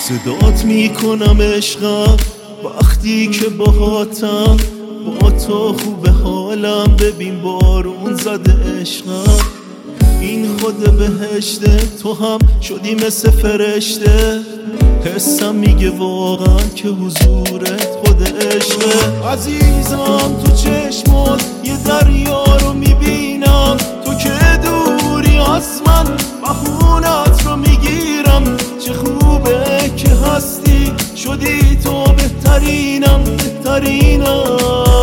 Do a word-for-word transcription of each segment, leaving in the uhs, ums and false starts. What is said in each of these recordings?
صدات میکنم عشقم وقتی که باهاتم، با تو خوب حالم، ببین بارون زده عشقم. این خود بهشته، تو هم شدی مثل فرشته. حسم میگه واقعا که حضورت خود عشقه. عزیزم تو چشمات یه دریا رو میبینم، تو که دوری از من بهونت رو میگیرم. چه خوبه که هستی، شدی تو بهترینم بهترینم.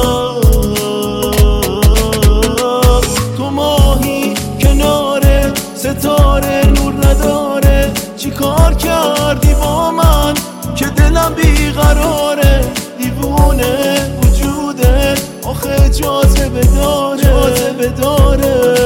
تو ماهی کناره ستاره نور نداره، چی کار کردی با من که دلم بیقراره. دیوونه وجوده آخه جاذبه داره، جاذبه داره.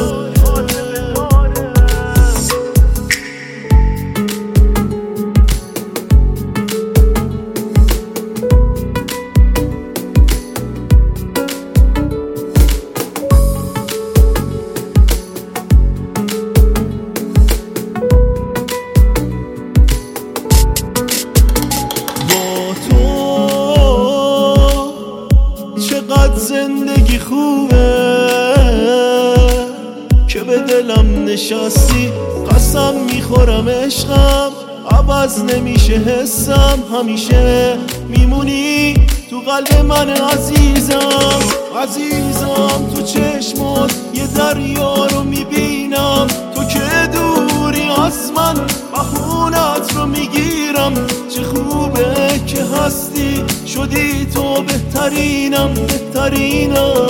چقدر زندگی خوبه که به دلم نشستی. قسم میخورم عشقم عوض نمیشه حسم، همیشه میمونی تو قلب من عزیزم. عزیزم تو چشمات یه دریا رو میبینم، تو که دوری از من بهونت رو میگیرم. چه خوبه که هستی، شدی تو بهترینم بهترینم.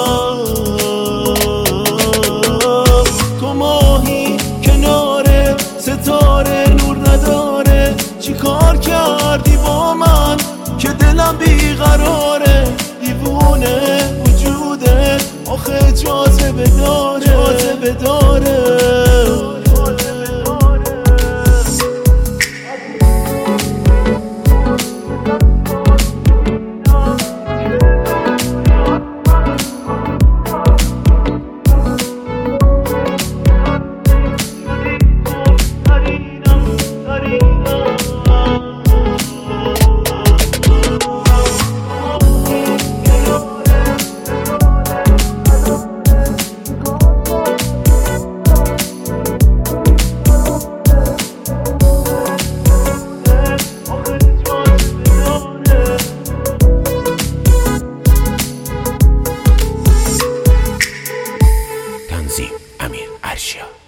تو ماهی کناره ستاره نور نداره، چی کار کردی با من که دلم بیقراره. دیوونه وجوده آخه جاذبه داره، جاذبه داره. امیر ارشیا.